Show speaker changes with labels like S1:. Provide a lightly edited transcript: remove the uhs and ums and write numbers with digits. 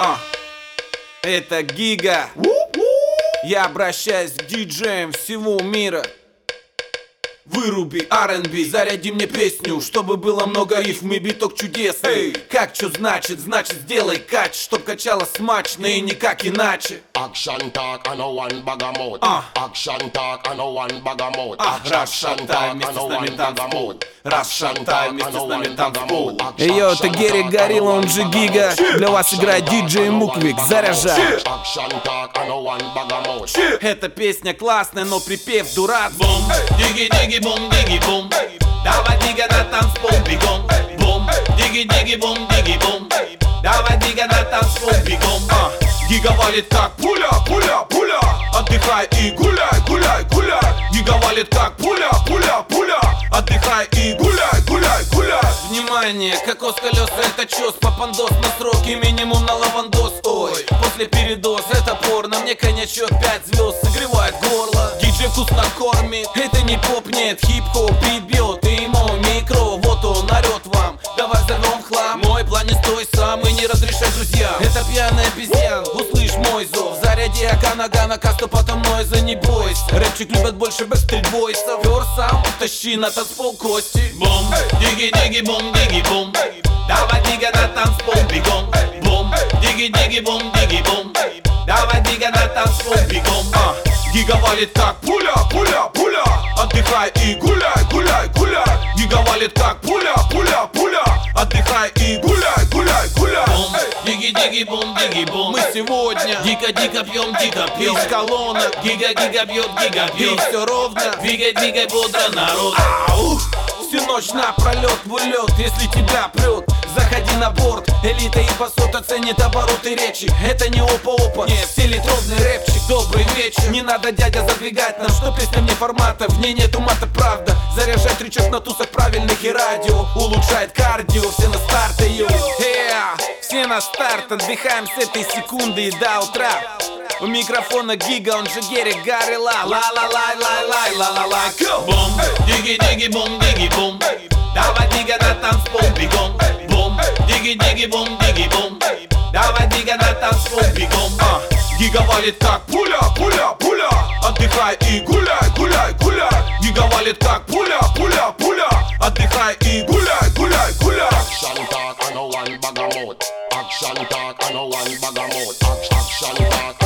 S1: Это Гига. Я обращаюсь к диджеям всего мира. Выруби R&B, заряди мне песню, чтобы было много рифм и биток чудесный. Как чё значит? Значит сделай кач, чтоб качало смачно и никак иначе.
S2: Action talk and no one bagamout. Action talk and no one bagamout.
S1: Расшатай вместе с нами танцпол. Расшатай вместе с нами танцпол. Йо, это Герри Горилла, он же Гига. Для вас играет диджей Муквик. Заряжай.
S2: Action talk and no one bagamout.
S1: Эта песня классная, но припев дурацкий.
S3: Бум, диги-диги-бум, диги-бум. Давай, дига, на танцпол бегом. Бум, диги-диги-бум, диги-бум. Давай, дига, на танцпол бегом.
S1: Гига валит как пуля, пуля, пуля. Отдыхай и гуляй, гуляй, гуляй. Гига валит как пуля, пуля, пуля. Отдыхай и гуляй, гуляй, гуляй. Внимание, кокос колеса это чёс. Попандос на сроки, минимум на лавандос. Ой, после передоз это порно. Мне коньячок 5 звезд согревает горло. Диджей вкусно кормит. Это не поп, нет, хип-хоп прибьет. И мой микро, вот он орёт вам. Давай взорвем хлам. Мой план не стой сам и не разрешай друзьям. Это пьяный обезьян, услышь мой зов. Заряди Аканагана, касту потом Нойза, не бойся. Рэпчик любят больше Backstreet Boys'ов. Фёр сам, тащи на танцпол кости.
S3: Бум, диги-диги-бум, диги-бум. Давай, дига, на танцпол бегом. Бум, диги-диги-бум, диги-бум. Давай, дига, на танцпол бегом.
S1: Гига валит как пуля, пуля, пуля. Отдыхай и гуляй, гуляй, гуляй. Гига валит как пуля, пуля, пуля. Отдыхай и гуляй, гуляй, гуляй.
S3: Бум, диги-диги-бум, диги-бум.
S1: Мы сегодня
S3: Дико-дико пьем, дико пьем.
S1: из колонок.
S3: Гига-гига бьет, гига
S1: И
S3: бьет.
S1: все ровно.
S3: Двигай-двигай бодро, народ.
S1: Всю ночь напролет в улет, если тебя прет. Заходи на борт, элита и посот оценит обороты речи. Это не опа-опа, нет, селитровный рэпчик. Добрый вечер, не надо, дядя, задвигать нам, что песня мне формата, в ней нету мата, правда. Заряжай трючок на тусах правильных и радио улучшает кардио, все на старт, йо. Все на старт, отдыхаем с этой секунды и до утра. У микрофона Гига, он же Герри Горилла. Ла-ла-лай-лай-лай-ла-ла-лай.
S3: Бум, диги-диги-бум, диги-бум. Давай, дига, на танцпол бегом. Бум, диги-диги-бум, диги-бум. Давай, дига, на танцпол бегом.
S1: Гига валит как пуля, пуля, пуля. Отдыхай и гуляй, гуляй, гуляй. Гига валит как пуля, пуля, пуля. Отдыхай и гуляй, гуляй, гуляй.
S2: Action talk and no one bagamout. Action talk and no one bagamout. Action talk.